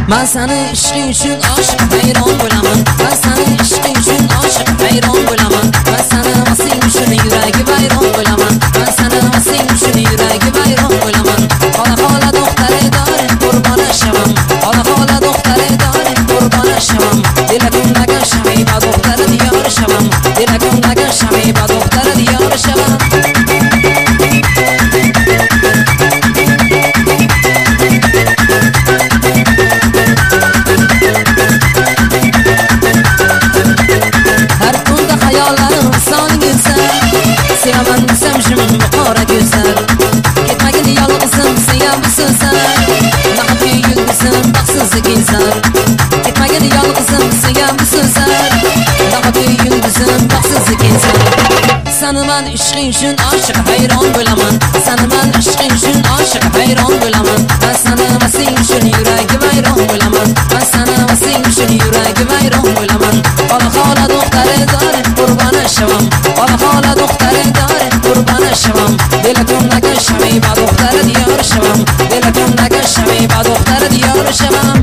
Ben seni ishqing uchun oshiq hayron bo'laman. Ben seni ishqing uchun oshiq hayron bo'laman. Ben seni vasing uchun yuragi vayron bo'laman. Ben seni vasing uchun yuragi vayron bo'laman. Xola xola doktor dori qurbonlashaman. Xola xola doktor dori qurbonlashaman. Dilakundagi shahiba doktor diyorishaman. Dilakundagi shahiba doktor diyorishaman. Sevaman desem şimdi qora güzel. Ketmagin yolg'izim sen busisan. Naqadki yulduzim baxtsiz inson. Ketmagin yolg'izim sen busisan. Naqadki yulduzim baxtsiz inson. Seni ben ishqing uchun oshiq hayron bo'laman. Seni ben ishqing uchun oshiq hayron bo'laman. Ben seni vasing uchun yuragi vayron bo'laman. Ben seni vasing uchun yuragi vayron bo'laman. Xola xola doktor dori qurbonlashaman. Xola xola doktor dori qurbonlashaman. Dilakundagi shahiba doktor diyorishaman. Dilakundagi shahiba doktor diyorishaman.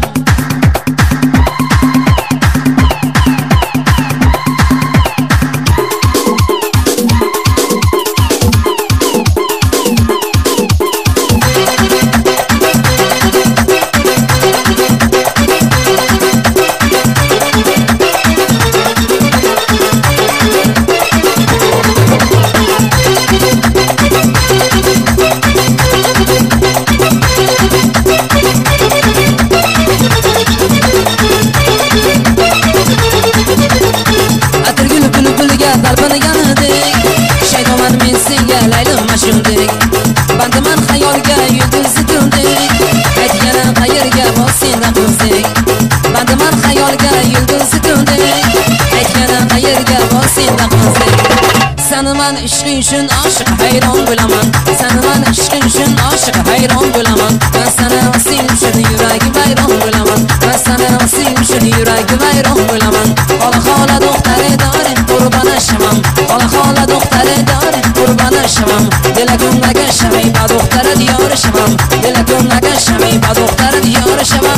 Bandaman xayolga yulduzi tundek. Aytgani qayerga borsang qilsang. Bandaman xayolga yulduzi tundek. Aytgani qayerga borsang qilsang. Seni men ishqing uchun oshiq hayron bo'laman. Seni men ishqing uchun oshiq hayron bo'laman. Ben seni vasing uchun yuragi vayron bo'laman. Ben seni vasing uchun yuragi vayron bo'laman. Xola xola doktor dori qurbonlashaman. Xola xola doktor dori qurbonlashaman. Dilakundagi shahiba doktor diyorishaman. Dilakundagi shahiba doktor diyorishaman.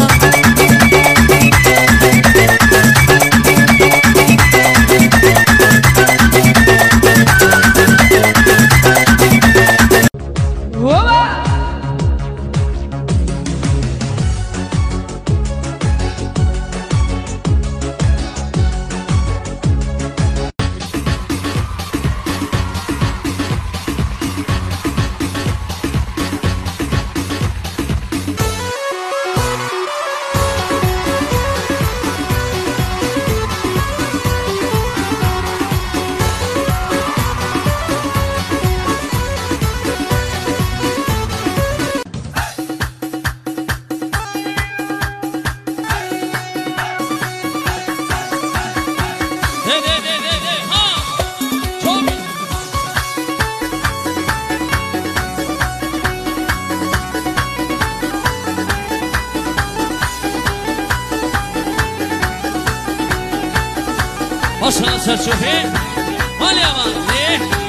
Başına sert şoför, mal yaman,